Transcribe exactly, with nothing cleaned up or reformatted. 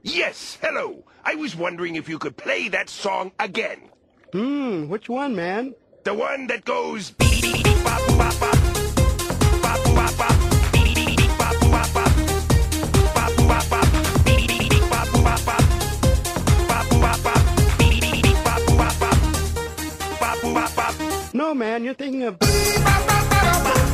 Yes, hello. I was wondering if you could play that song again. Hmm, which one, man? The one that goes... bop, bop, bop. Bop, bop, bop. Bop, bop, bop. Bop, bop, bop. Bop, bop, bop. Bop, bop, bop. Bop, bop, bop. Bop, bop, bop. No, man, you're thinking of...